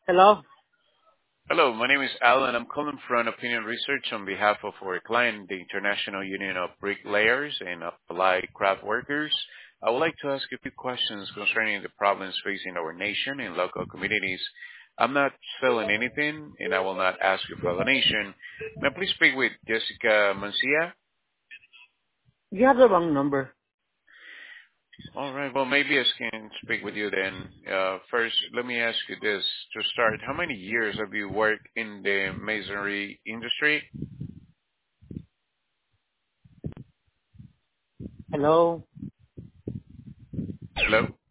Hello? Hello, my name is Alan. I'm calling from Opinion Research on behalf of our client, the International Union of Bricklayers and Applied Craft Workers. I would like to ask a few questions concerning the problems facing our nation and local communities. I'm not selling anything, and I will not ask you for a donation. May I please speak with Jessica Mancia? You have the wrong number. All right. Well, maybe I can speak with you then. First, let me ask you this to start. How many years have you worked in the masonry industry? Hello? Hello?